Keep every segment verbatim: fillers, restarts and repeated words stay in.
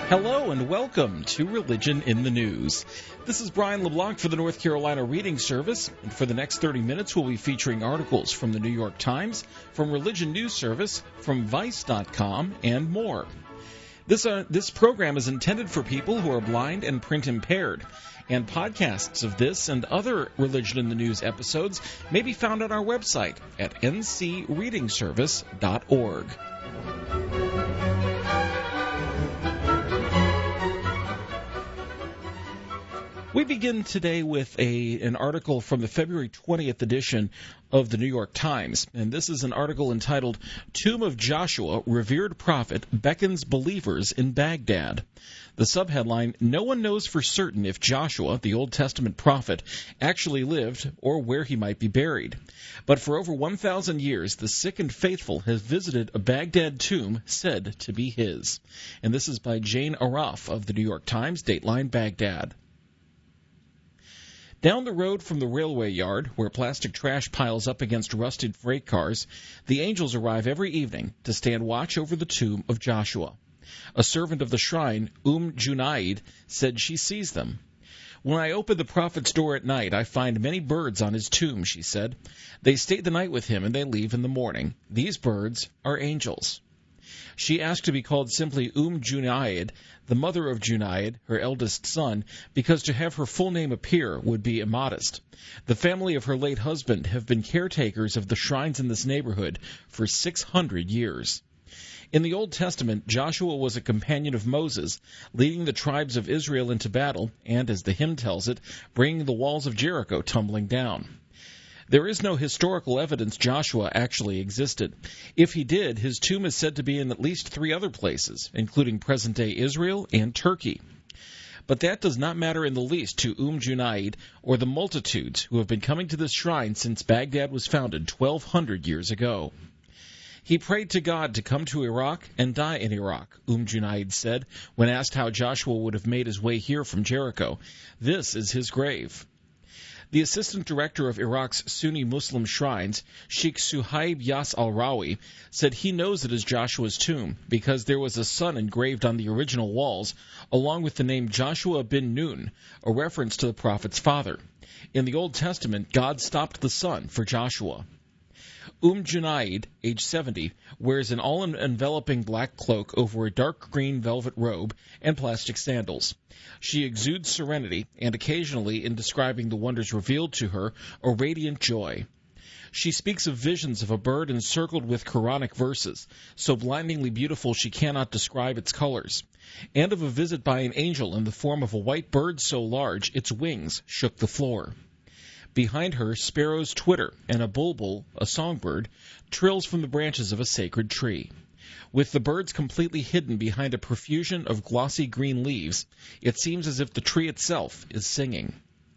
Hello and welcome to Religion in the News. This is Brian LeBlanc for the North Carolina Reading Service, and for the next thirty minutes we'll be featuring articles from the New York Times, from Religion News Service, from Vice dot com, and more. This, uh, this program is intended for people who are blind and print impaired, and podcasts of this and other Religion in the News episodes may be found on our website at n c reading service dot org. We begin today with a an article from the February twentieth edition of the New York Times, and this is an article entitled, Tomb of Joshua, Revered Prophet, Beckons Believers in Baghdad. The subheadline, No one knows for certain if Joshua, the Old Testament prophet, actually lived or where he might be buried. But for over one thousand years, the sick and faithful have visited a Baghdad tomb said to be his. And this is by Jane Araf of the New York Times, Dateline Baghdad. Down the road from the railway yard, where plastic trash piles up against rusted freight cars, the angels arrive every evening to stand watch over the tomb of Joshua. A servant of the shrine, Umm Junaid, said she sees them. When I open the prophet's door at night, I find many birds on his tomb, she said. They stay the night with him and they leave in the morning. These birds are angels. She asked to be called simply Umm Junaid, the mother of Junaid, her eldest son, because to have her full name appear would be immodest. The family of her late husband have been caretakers of the shrines in this neighborhood for six hundred years. In the Old Testament, Joshua was a companion of Moses, leading the tribes of Israel into battle, and, as the hymn tells it, bringing the walls of Jericho tumbling down. There is no historical evidence Joshua actually existed. If he did, his tomb is said to be in at least three other places, including present-day Israel and Turkey. But that does not matter in the least to Umm Junaid or the multitudes who have been coming to this shrine since Baghdad was founded twelve hundred years ago. He prayed to God to come to Iraq and die in Iraq, Umm Junaid said, when asked how Joshua would have made his way here from Jericho. This is his grave. The assistant director of Iraq's Sunni Muslim shrines, Sheikh Suhaib Yas al-Rawi, said he knows it is Joshua's tomb because there was a sun engraved on the original walls, along with the name Joshua bin Nun, a reference to the prophet's father. In the Old Testament, God stopped the sun for Joshua. Umm Junaid, age seventy, wears an all-enveloping black cloak over a dark green velvet robe and plastic sandals. She exudes serenity and occasionally, in describing the wonders revealed to her, a radiant joy. She speaks of visions of a bird encircled with Quranic verses, so blindingly beautiful she cannot describe its colors, and of a visit by an angel in the form of a white bird so large its wings shook the floor. Behind her, sparrows twitter, and a bulbul, a songbird, trills from the branches of a sacred tree. With the birds completely hidden behind a profusion of glossy green leaves, it seems as if the tree itself is singing.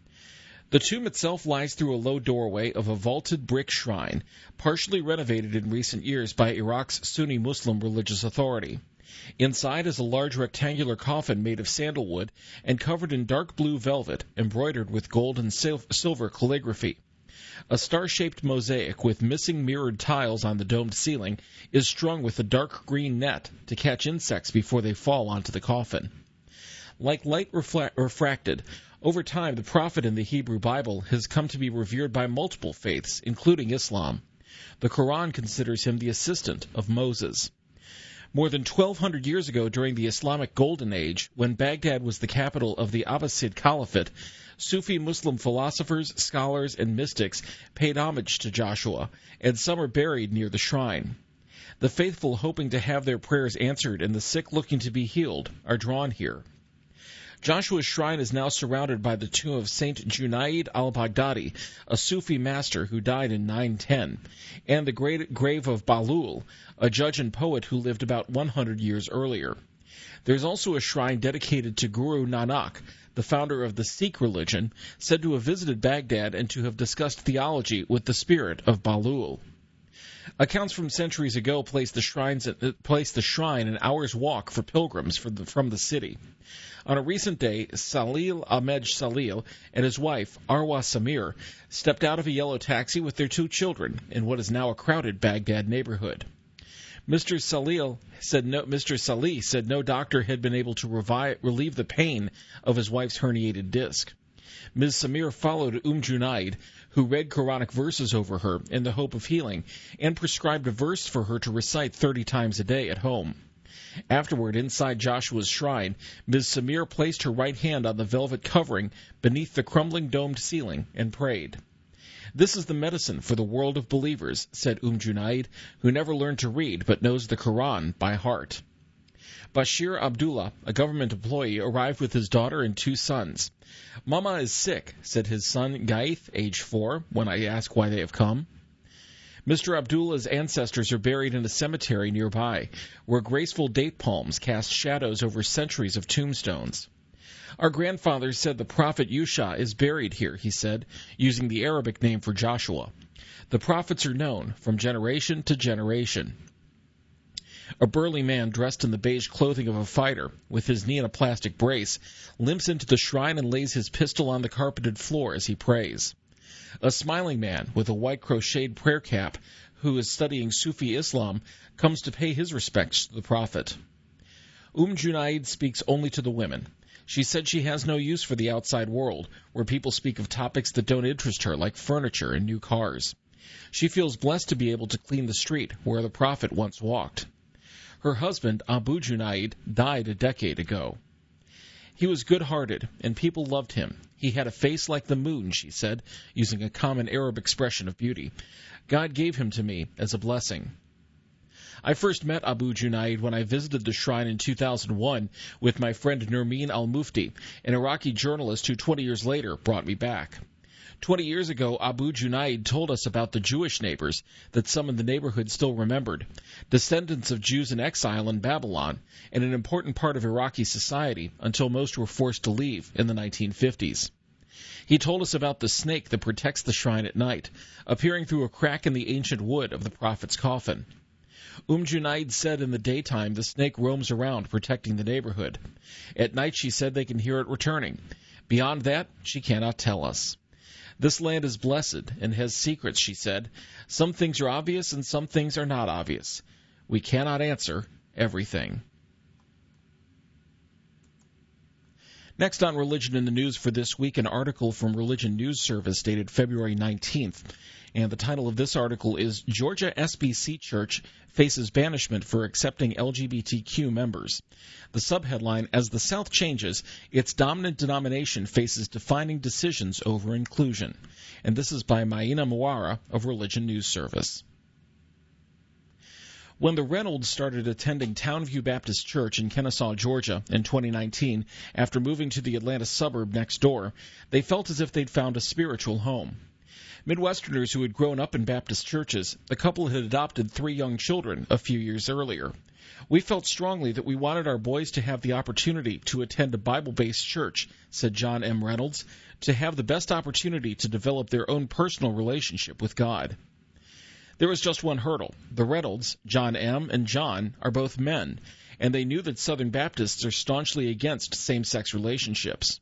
The tomb itself lies through a low doorway of a vaulted brick shrine, partially renovated in recent years by Iraq's Sunni Muslim religious authority. Inside is a large rectangular coffin made of sandalwood and covered in dark blue velvet, embroidered with gold and sil- silver calligraphy. A star-shaped mosaic with missing mirrored tiles on the domed ceiling is strung with a dark green net to catch insects before they fall onto the coffin. Like light refla- refracted, over time the prophet in the Hebrew Bible has come to be revered by multiple faiths, including Islam. The Quran considers him the assistant of Moses. More than twelve hundred years ago, during the Islamic Golden Age, when Baghdad was the capital of the Abbasid Caliphate, Sufi Muslim philosophers, scholars, and mystics paid homage to Joshua, and some are buried near the shrine. The faithful, hoping to have their prayers answered and the sick looking to be healed, are drawn here. Joshua's shrine is now surrounded by the tomb of Saint Junaid al-Baghdadi, a Sufi master who died in nine ten, and the great grave of Balul, a judge and poet who lived about one hundred years earlier. There is also a shrine dedicated to Guru Nanak, the founder of the Sikh religion, said to have visited Baghdad and to have discussed theology with the spirit of Balul. Accounts from centuries ago placed the, shrines, uh, placed the shrine an hour's walk for pilgrims from the, from the city. On a recent day, Salil Ahmed Salil and his wife, Arwa Samir, stepped out of a yellow taxi with their two children in what is now a crowded Baghdad neighborhood. Mister Salil said no, Mister Salih said no doctor had been able to revive, relieve the pain of his wife's herniated disc. Miz Samir followed Umm Junaid, who read Quranic verses over her in the hope of healing, and prescribed a verse for her to recite thirty times a day at home. Afterward, inside Joshua's shrine, Miz Samir placed her right hand on the velvet covering beneath the crumbling domed ceiling and prayed. "This is the medicine for the world of believers," said Umm Junaid, who never learned to read but knows the Quran by heart. Bashir Abdullah, a government employee, arrived with his daughter and two sons. "Mama is sick," said his son Gaith, age four, when I asked why they have come. Mister Abdullah's ancestors are buried in a cemetery nearby, where graceful date palms cast shadows over centuries of tombstones. "Our grandfather said the prophet Yusha is buried here," he said, using the Arabic name for Joshua. "The prophets are known from generation to generation." A burly man dressed in the beige clothing of a fighter, with his knee in a plastic brace, limps into the shrine and lays his pistol on the carpeted floor as he prays. A smiling man with a white crocheted prayer cap, who is studying Sufi Islam, comes to pay his respects to the Prophet. Umm Junaid speaks only to the women. She said she has no use for the outside world, where people speak of topics that don't interest her, like furniture and new cars. She feels blessed to be able to clean the street where the Prophet once walked. Her husband, Abu Junaid, died a decade ago. He was good-hearted, and people loved him. He had a face like the moon, she said, using a common Arab expression of beauty. God gave him to me as a blessing. I first met Abu Junaid when I visited the shrine in two thousand one with my friend Nermeen Al-Mufti, an Iraqi journalist who twenty years later brought me back. Twenty years ago, Abu Junaid told us about the Jewish neighbors that some in the neighborhood still remembered, descendants of Jews in exile in Babylon, and an important part of Iraqi society until most were forced to leave in the nineteen fifties. He told us about the snake that protects the shrine at night, appearing through a crack in the ancient wood of the prophet's coffin. Umm Junaid said in the daytime the snake roams around protecting the neighborhood. At night, she said they can hear it returning. Beyond that, she cannot tell us. This land is blessed and has secrets, she said. Some things are obvious and some things are not obvious. We cannot answer everything. Next on Religion in the News for this week, an article from Religion News Service dated February nineteenth. And the title of this article is Georgia S B C Church Faces Banishment for Accepting L G B T Q Members. The subheadline, As the South Changes, Its Dominant Denomination Faces Defining Decisions Over Inclusion. And this is by Maina Muara of Religion News Service. When the Reynolds started attending Townview Baptist Church in Kennesaw, Georgia, in twenty nineteen, after moving to the Atlanta suburb next door, they felt as if they'd found a spiritual home. Midwesterners who had grown up in Baptist churches, the couple had adopted three young children a few years earlier. We felt strongly that we wanted our boys to have the opportunity to attend a Bible-based church, said John M. Reynolds, to have the best opportunity to develop their own personal relationship with God. There was just one hurdle. The Reynolds, John M. and John, are both men, and they knew that Southern Baptists are staunchly against same-sex relationships.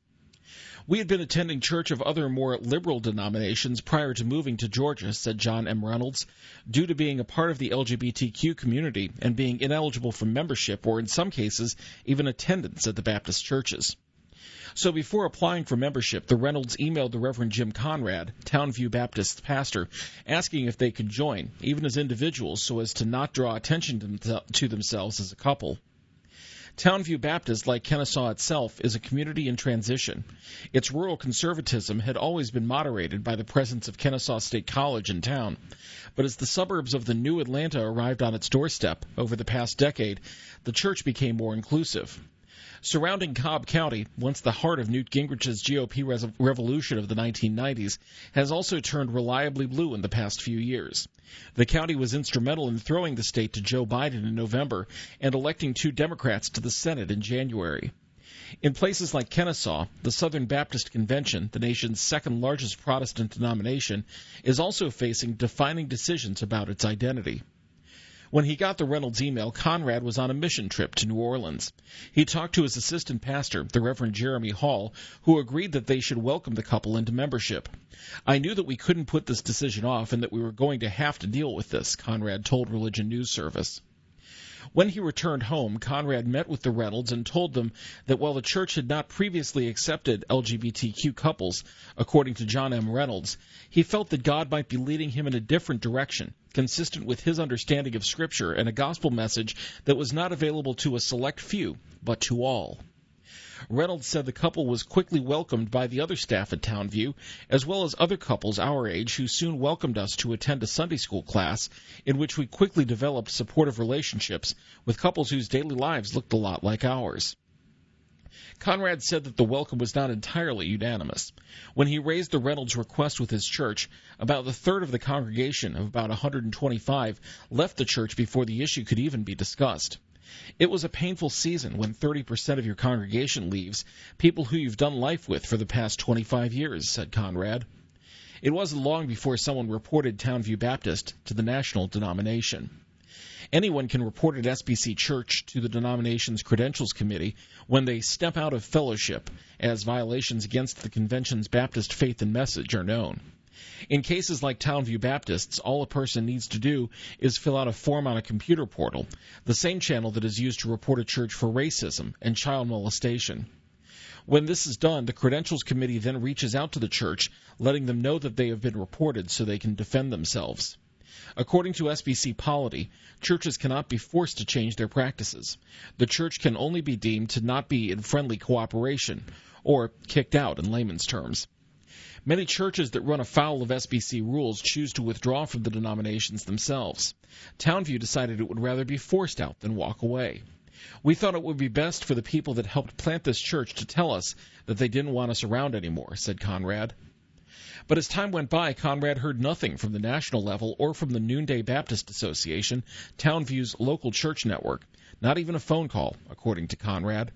We had been attending church of other more liberal denominations prior to moving to Georgia, said John M. Reynolds, due to being a part of the L G B T Q community and being ineligible for membership or, in some cases, even attendance at the Baptist churches. So before applying for membership, the Reynolds emailed the Reverend Jim Conrad, Townview Baptist pastor, asking if they could join, even as individuals, so as to not draw attention to themselves as a couple. Townview Baptist, like Kennesaw itself, is a community in transition. Its rural conservatism had always been moderated by the presence of Kennesaw State College in town. But as the suburbs of the new Atlanta arrived on its doorstep over the past decade, the church became more inclusive. Surrounding Cobb County, once the heart of Newt Gingrich's G O P res- revolution of the nineteen nineties, has also turned reliably blue in the past few years. The county was instrumental in throwing the state to Joe Biden in November and electing two Democrats to the Senate in January. In places like Kennesaw, the Southern Baptist Convention, the nation's second-largest Protestant denomination, is also facing defining decisions about its identity. When he got the Reynolds email, Conrad was on a mission trip to New Orleans. He talked to his assistant pastor, the Reverend Jeremy Hall, who agreed that they should welcome the couple into membership. I knew that we couldn't put this decision off and that we were going to have to deal with this, Conrad told Religion News Service. When he returned home, Conrad met with the Reynolds and told them that while the church had not previously accepted L G B T Q couples, according to John M. Reynolds, he felt that God might be leading him in a different direction, consistent with his understanding of Scripture and a gospel message that was not available to a select few, but to all. Reynolds said the couple was quickly welcomed by the other staff at Townview, as well as other couples our age who soon welcomed us to attend a Sunday school class in which we quickly developed supportive relationships with couples whose daily lives looked a lot like ours. Conrad said that the welcome was not entirely unanimous. When he raised the Reynolds request with his church, about a third of the congregation, of about one hundred twenty-five, left the church before the issue could even be discussed. It was a painful season when thirty percent of your congregation leaves, people who you've done life with for the past twenty-five years, said Conrad. It wasn't long before someone reported Townview Baptist to the national denomination. Anyone can report at S B C Church to the denomination's Credentials Committee when they step out of fellowship, as violations against the convention's Baptist faith and message are known. In cases like Townview Baptist's, all a person needs to do is fill out a form on a computer portal, the same channel that is used to report a church for racism and child molestation. When this is done, the Credentials Committee then reaches out to the church, letting them know that they have been reported so they can defend themselves. According to S B C polity, churches cannot be forced to change their practices. The church can only be deemed to not be in friendly cooperation, or kicked out in layman's terms. Many churches that run afoul of S B C rules choose to withdraw from the denominations themselves. Townview decided it would rather be forced out than walk away. We thought it would be best for the people that helped plant this church to tell us that they didn't want us around anymore, said Conrad. But as time went by, Conrad heard nothing from the national level or from the Noonday Baptist Association, Townview's local church network, not even a phone call, according to Conrad.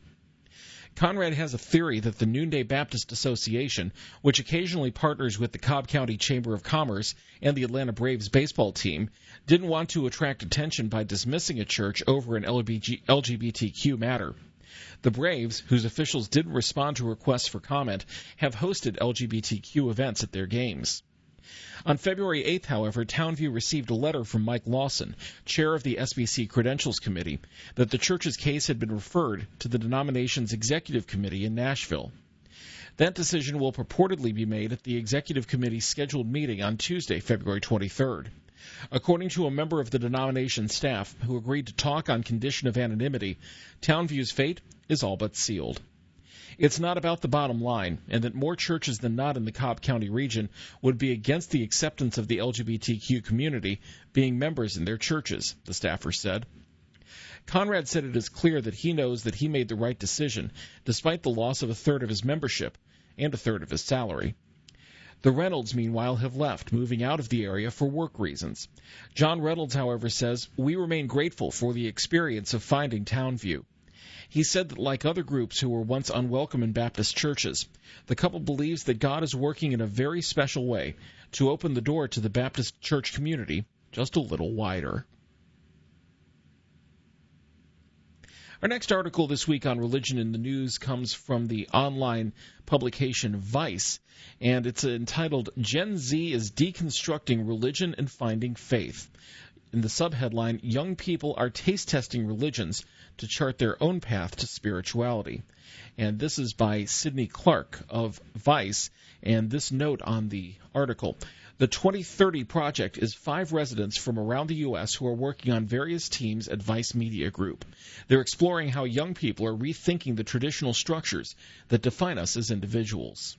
Conrad has a theory that the Noonday Baptist Association, which occasionally partners with the Cobb County Chamber of Commerce and the Atlanta Braves baseball team, didn't want to attract attention by dismissing a church over an L G B T Q matter. The Braves, whose officials didn't respond to requests for comment, have hosted L G B T Q events at their games. On February eighth, however, Townview received a letter from Mike Lawson, chair of the S B C Credentials Committee, that the church's case had been referred to the denomination's executive committee in Nashville. That decision will purportedly be made at the executive committee's scheduled meeting on Tuesday, February twenty-third. According to a member of the denomination staff who agreed to talk on condition of anonymity, Townview's fate is all but sealed. It's not about the bottom line, and that more churches than not in the Cobb County region would be against the acceptance of the L G B T Q community being members in their churches, the staffer said. Conrad said it is clear that he knows that he made the right decision, despite the loss of a third of his membership and a third of his salary. The Reynolds, meanwhile, have left, moving out of the area for work reasons. John Reynolds, however, says, "We remain grateful for the experience of finding Townview." He said that like other groups who were once unwelcome in Baptist churches, the couple believes that God is working in a very special way to open the door to the Baptist church community just a little wider. Our next article this week on religion in the news comes from the online publication Vice, and it's entitled "Gen Z is Deconstructing Religion and Finding Faith." In the subheadline, "Young People Are Taste-Testing Religions to Chart Their Own Path to Spirituality." And this is by Sidney Clark of Vice, and this note on the article: the twenty thirty Project is five residents from around the U S who are working on various teams at Vice Media Group. They're exploring how young people are rethinking the traditional structures that define us as individuals.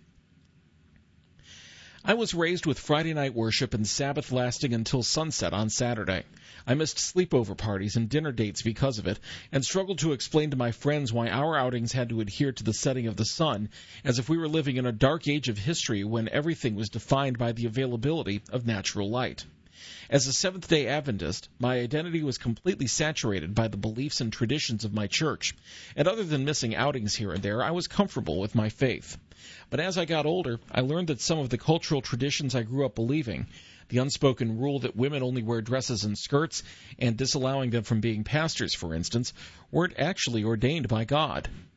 I was raised with Friday night worship and Sabbath lasting until sunset on Saturday. I missed sleepover parties and dinner dates because of it, and struggled to explain to my friends why our outings had to adhere to the setting of the sun, as if we were living in a dark age of history when everything was defined by the availability of natural light. As a Seventh-day Adventist, my identity was completely saturated by the beliefs and traditions of my church, and other than missing outings here and there, I was comfortable with my faith. But as I got older, I learned that some of the cultural traditions I grew up believing, the unspoken rule that women only wear dresses and skirts, and disallowing them from being pastors, for instance, weren't actually ordained by God.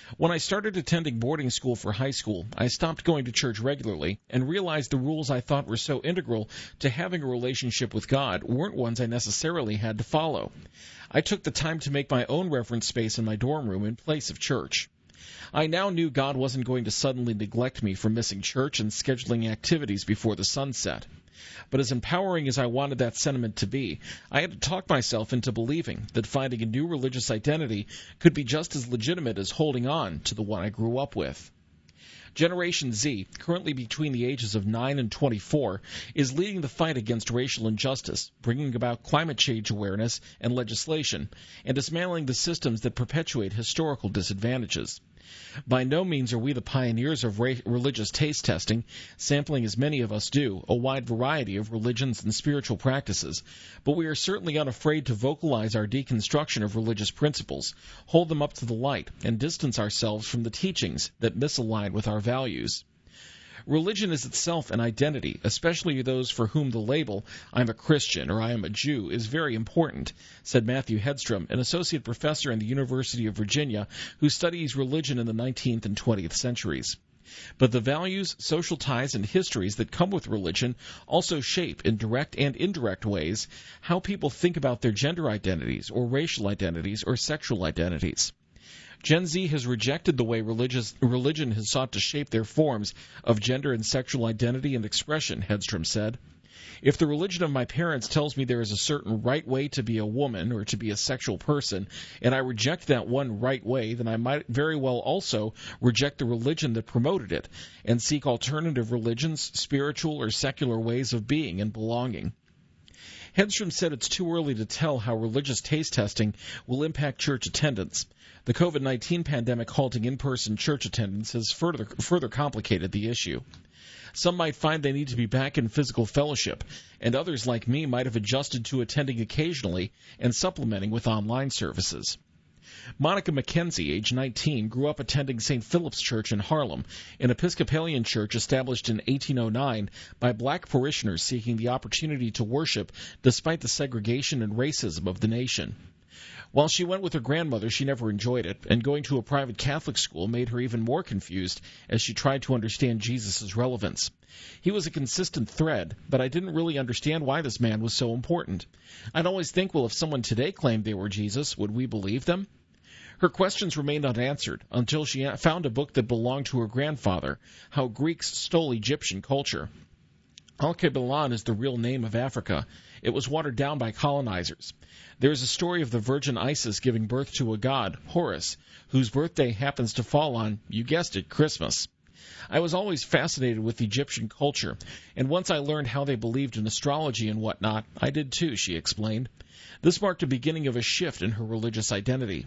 When I started attending boarding school for high school, I stopped going to church regularly and realized the rules I thought were so integral to having a relationship with God weren't ones I necessarily had to follow. I took the time to make my own reverence space in my dorm room in place of church. I now knew God wasn't going to suddenly neglect me for missing church and scheduling activities before the sun set. But as empowering as I wanted that sentiment to be, I had to talk myself into believing that finding a new religious identity could be just as legitimate as holding on to the one I grew up with. Generation Z, currently between the ages of nine and twenty-four, is leading the fight against racial injustice, bringing about climate change awareness and legislation, and dismantling the systems that perpetuate historical disadvantages. By no means are we the pioneers of ra- religious taste testing, sampling as many of us do a wide variety of religions and spiritual practices, but we are certainly unafraid to vocalize our deconstruction of religious principles, hold them up to the light, and distance ourselves from the teachings that misalign with our values. Religion is itself an identity, especially those for whom the label, I'm a Christian or I am a Jew, is very important, said Matthew Hedstrom, an associate professor in the University of Virginia who studies religion in the nineteenth and twentieth centuries. But the values, social ties, and histories that come with religion also shape, in direct and indirect ways, how people think about their gender identities or racial identities or sexual identities. Gen Z has rejected the way religious, religion has sought to shape their forms of gender and sexual identity and expression, Hedstrom said. If the religion of my parents tells me there is a certain right way to be a woman or to be a sexual person, and I reject that one right way, then I might very well also reject the religion that promoted it and seek alternative religions, spiritual or secular ways of being and belonging. Hedstrom said it's too early to tell how religious taste testing will impact church attendance. The COVID nineteen pandemic halting in-person church attendance has further, further complicated the issue. Some might find they need to be back in physical fellowship, and others like me might have adjusted to attending occasionally and supplementing with online services. Monica McKenzie, age nineteen, grew up attending Saint Philip's Church in Harlem, an Episcopalian church established in eighteen oh nine by black parishioners seeking the opportunity to worship despite the segregation and racism of the nation. While she went with her grandmother, she never enjoyed it, and going to a private Catholic school made her even more confused as she tried to understand Jesus' relevance. He was a consistent thread, but I didn't really understand why this man was so important. I'd always think, well, if someone today claimed they were Jesus, would we believe them? Her questions remained unanswered until she found a book that belonged to her grandfather, How Greeks Stole Egyptian Culture. Al-Kebalan is the real name of Africa. It was watered down by colonizers. There is a story of the virgin Isis giving birth to a god, Horus, whose birthday happens to fall on, you guessed it, Christmas. I was always fascinated with Egyptian culture, and once I learned how they believed in astrology and whatnot, I did too, she explained. This marked the beginning of a shift in her religious identity.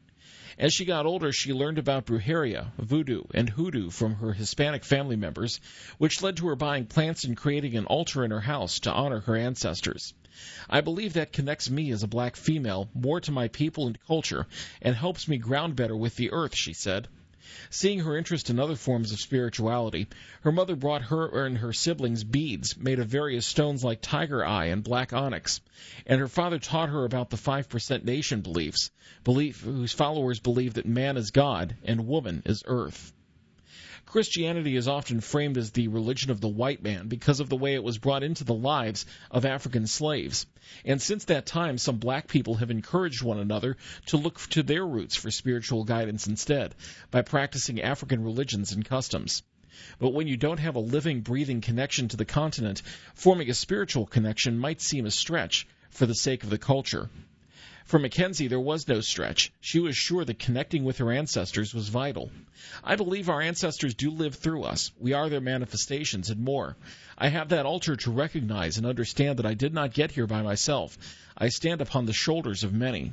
As she got older, she learned about brujeria, voodoo, and hoodoo from her Hispanic family members, which led to her buying plants and creating an altar in her house to honor her ancestors. I believe that connects me as a black female more to my people and culture and helps me ground better with the earth, she said. Seeing her interest in other forms of spirituality, her mother brought her and her siblings beads made of various stones like tiger eye and black onyx, and her father taught her about the five percent nation beliefs, belief whose followers believe that man is God and woman is earth. Christianity is often framed as the religion of the white man because of the way it was brought into the lives of African slaves. And since that time, some black people have encouraged one another to look to their roots for spiritual guidance instead, by practicing African religions and customs. But when you don't have a living, breathing connection to the continent, forming a spiritual connection might seem a stretch for the sake of the culture. For Mackenzie, there was no stretch. She was sure that connecting with her ancestors was vital. I believe our ancestors do live through us. We are their manifestations and more. I have that altar to recognize and understand that I did not get here by myself. I stand upon the shoulders of many.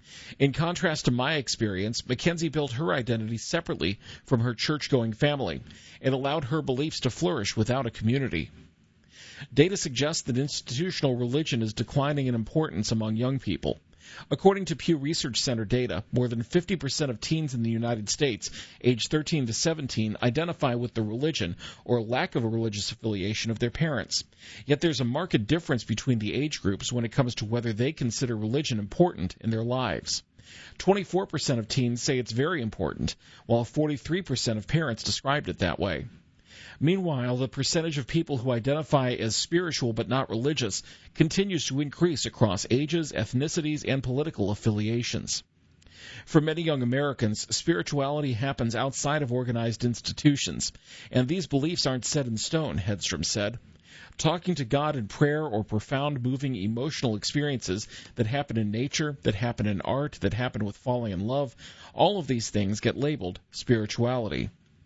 In contrast to my experience, Mackenzie built her identity separately from her church-going family and allowed her beliefs to flourish without a community. Data suggests that institutional religion is declining in importance among young people. According to Pew Research Center data, more than fifty percent of teens in the United States, aged thirteen to seventeen, identify with the religion or lack of a religious affiliation of their parents. Yet there's a marked difference between the age groups when it comes to whether they consider religion important in their lives. twenty-four percent of teens say it's very important, while forty-three percent of parents described it that way. Meanwhile, the percentage of people who identify as spiritual but not religious continues to increase across ages, ethnicities, and political affiliations. For many young Americans, spirituality happens outside of organized institutions, and these beliefs aren't set in stone, Hedstrom said. Talking to God in prayer or profound, moving, emotional experiences that happen in nature, that happen in art, that happen with falling in love, all of these things get labeled spirituality.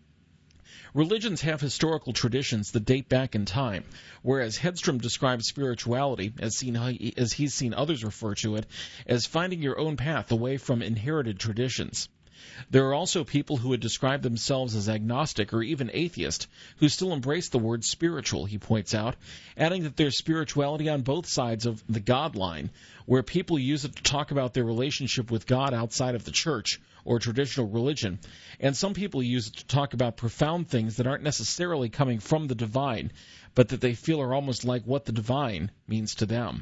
Religions have historical traditions that date back in time, whereas Hedstrom describes spirituality, as, seen, as he's seen others refer to it, as finding your own path away from inherited traditions. There are also people who would describe themselves as agnostic or even atheist who still embrace the word spiritual, he points out, adding that there's spirituality on both sides of the God line, where people use it to talk about their relationship with God outside of the church or traditional religion, and some people use it to talk about profound things that aren't necessarily coming from the divine, but that they feel are almost like what the divine means to them.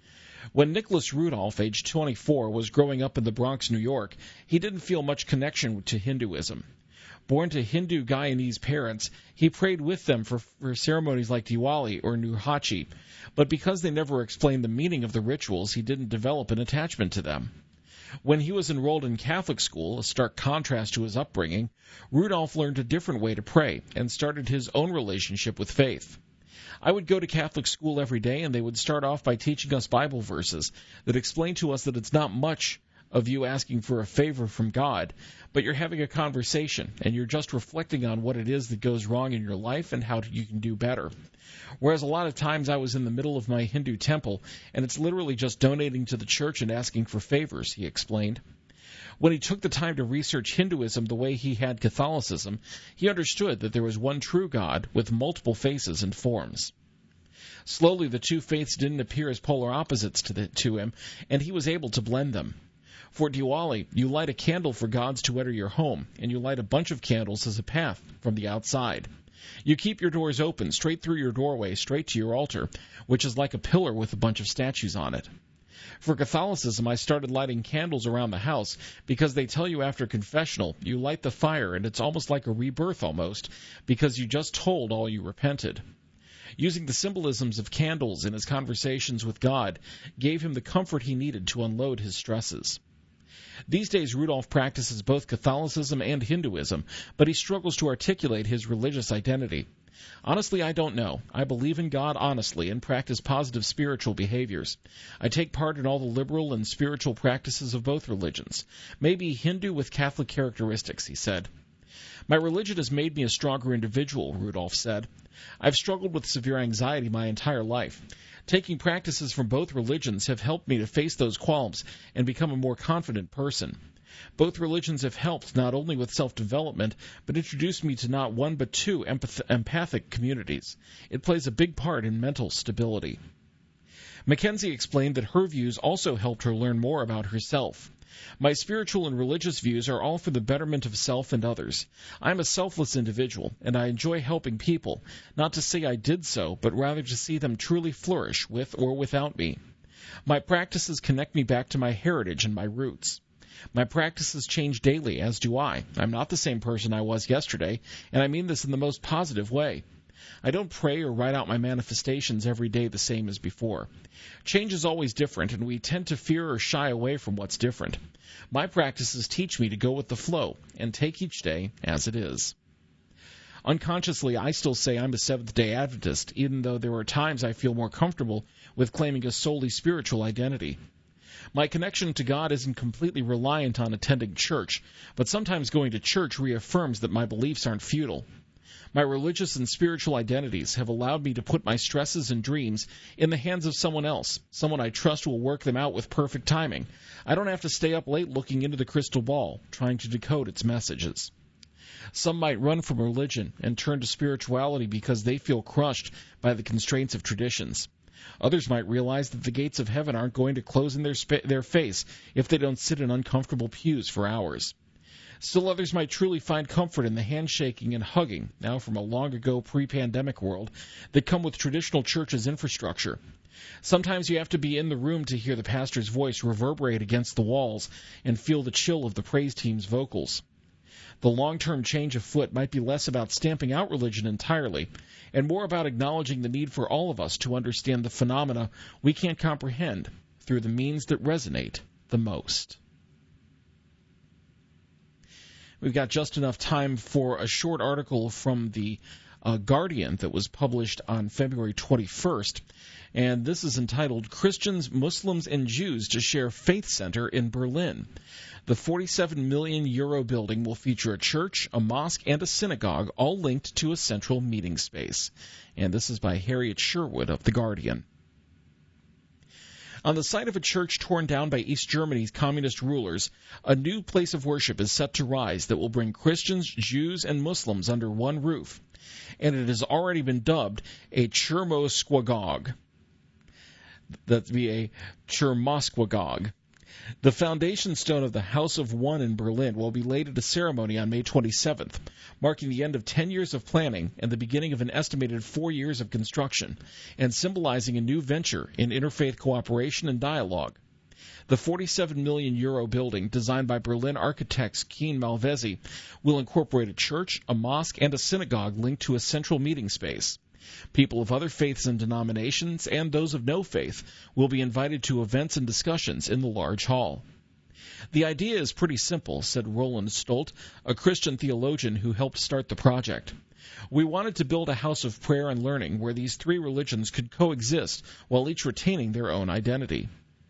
When Nicholas Rudolph, age twenty-four, was growing up in the Bronx, New York, he didn't feel much connection to Hinduism. Born to Hindu Guyanese parents, he prayed with them for, for ceremonies like Diwali or Nurhachi, but because they never explained the meaning of the rituals, he didn't develop an attachment to them. When he was enrolled in Catholic school, a stark contrast to his upbringing, Rudolph learned a different way to pray and started his own relationship with faith. I would go to Catholic school every day, and they would start off by teaching us Bible verses that explain to us that it's not much of you asking for a favor from God, but you're having a conversation, and you're just reflecting on what it is that goes wrong in your life and how you can do better. Whereas a lot of times I was in the middle of my Hindu temple, and it's literally just donating to the church and asking for favors, he explained. When he took the time to research Hinduism the way he had Catholicism, he understood that there was one true God with multiple faces and forms. Slowly, the two faiths didn't appear as polar opposites to, the, to him, and he was able to blend them. For Diwali, you light a candle for gods to enter your home, and you light a bunch of candles as a path from the outside. You keep your doors open, straight through your doorway, straight to your altar, which is like a pillar with a bunch of statues on it. For Catholicism, I started lighting candles around the house because they tell you after confessional, you light the fire, and it's almost like a rebirth almost, because you just told all you repented. Using the symbolisms of candles in his conversations with God gave him the comfort he needed to unload his stresses. These days, Rudolph practices both Catholicism and Hinduism, but he struggles to articulate his religious identity. Honestly, I don't know. I believe in God honestly and practice positive spiritual behaviors. I take part in all the liberal and spiritual practices of both religions. Maybe Hindu with Catholic characteristics, he said. My religion has made me a stronger individual, Rudolph said. I've struggled with severe anxiety my entire life. Taking practices from both religions have helped me to face those qualms and become a more confident person. Both religions have helped not only with self-development, but introduced me to not one but two empath- empathic communities. It plays a big part in mental stability. Mackenzie explained that her views also helped her learn more about herself. My spiritual and religious views are all for the betterment of self and others. I'm a selfless individual, and I enjoy helping people, not to say I did so, but rather to see them truly flourish with or without me. My practices connect me back to my heritage and my roots. My practices change daily, as do I. I'm not the same person I was yesterday, and I mean this in the most positive way. I don't pray or write out my manifestations every day the same as before. Change is always different, and we tend to fear or shy away from what's different. My practices teach me to go with the flow and take each day as it is. Unconsciously, I still say I'm a Seventh-day Adventist, even though there are times I feel more comfortable with claiming a solely spiritual identity. My connection to God isn't completely reliant on attending church, but sometimes going to church reaffirms that my beliefs aren't futile. My religious and spiritual identities have allowed me to put my stresses and dreams in the hands of someone else, someone I trust will work them out with perfect timing. I don't have to stay up late looking into the crystal ball, trying to decode its messages. Some might run from religion and turn to spirituality because they feel crushed by the constraints of traditions. Others might realize that the gates of heaven aren't going to close in their, sp- their face if they don't sit in uncomfortable pews for hours. Still others might truly find comfort in the handshaking and hugging, now from a long-ago pre-pandemic world, that come with traditional church's infrastructure. Sometimes you have to be in the room to hear the pastor's voice reverberate against the walls and feel the chill of the praise team's vocals. The long-term change afoot might be less about stamping out religion entirely and more about acknowledging the need for all of us to understand the phenomena we can't comprehend through the means that resonate the most. We've got just enough time for a short article from the uh, Guardian that was published on February twenty-first, and this is entitled Christians, Muslims, and Jews to Share Faith Center in Berlin. The forty-seven million euro building will feature a church, a mosque, and a synagogue, all linked to a central meeting space. And this is by Harriet Sherwood of The Guardian. On the site of a church torn down by East Germany's communist rulers, a new place of worship is set to rise that will bring Christians, Jews, and Muslims under one roof. And it has already been dubbed a Chermosquagog. That'd be a Chermosquagog. The foundation stone of the House of One in Berlin will be laid at a ceremony on May twenty-seventh, marking the end of ten years of planning and the beginning of an estimated four years of construction, and symbolizing a new venture in interfaith cooperation and dialogue. The forty-seven million euro building, designed by Berlin architects Keen Malvezi, will incorporate a church, a mosque, and a synagogue linked to a central meeting space. People of other faiths and denominations, and those of no faith, will be invited to events and discussions in the large hall. The idea is pretty simple, said Roland Stolt, a Christian theologian who helped start the project. We wanted to build a house of prayer and learning where these three religions could coexist while each retaining their own identity.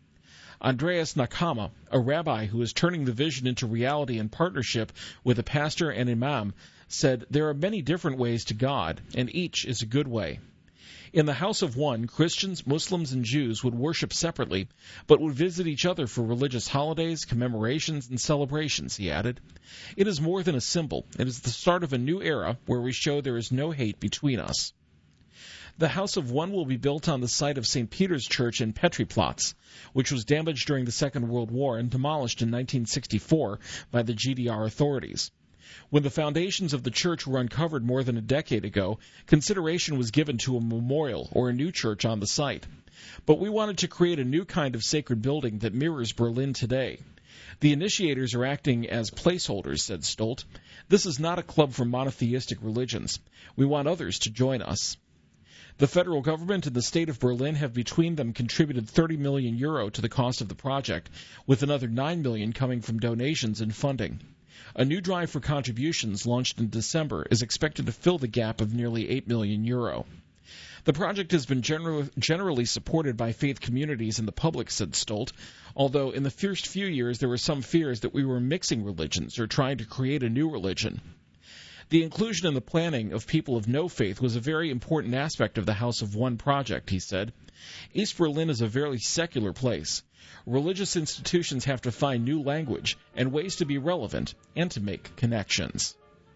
Andreas Nakama, a rabbi who is turning the vision into reality in partnership with a pastor and imam, said, "There are many different ways to God, and each is a good way." In the House of One, Christians, Muslims, and Jews would worship separately, but would visit each other for religious holidays, commemorations, and celebrations, he added. It is more than a symbol. It is the start of a new era where we show there is no hate between us. The House of One will be built on the site of Saint Peter's Church in Petriplatz, which was damaged during the Second World War and demolished in nineteen sixty-four by the G D R authorities. When the foundations of the church were uncovered more than a decade ago, consideration was given to a memorial or a new church on the site. But we wanted to create a new kind of sacred building that mirrors Berlin today. The initiators are acting as placeholders, said Stolt. This is not a club for monotheistic religions. We want others to join us. The federal government and the state of Berlin have between them contributed thirty million euro to the cost of the project, with another nine million coming from donations and funding. A new drive for contributions launched in December is expected to fill the gap of nearly eight million euro. The project has been gener- generally supported by faith communities and the public, said Stolt, although in the first few years there were some fears that we were mixing religions or trying to create a new religion. The inclusion in the planning of people of no faith was a very important aspect of the House of One project, he said. East Berlin is a very secular place. Religious institutions have to find new language and ways to be relevant and to make connections.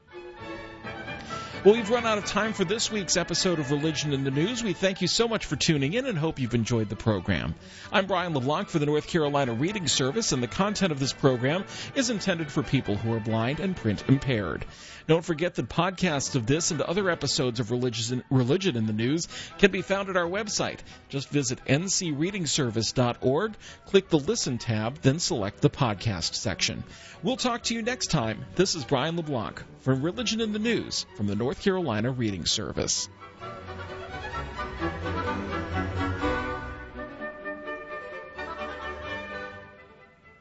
Well, we've run out of time for this week's episode of Religion in the News. We thank you so much for tuning in and hope you've enjoyed the program. I'm Brian LeBlanc for the North Carolina Reading Service, and the content of this program is intended for people who are blind and print impaired. Don't forget that podcasts of this and other episodes of Religion in the News can be found at our website. Just visit n c reading service dot org, click the Listen tab, then select the podcast section. We'll talk to you next time. This is Brian LeBlanc for Religion in the News from the North Carolina Reading Service.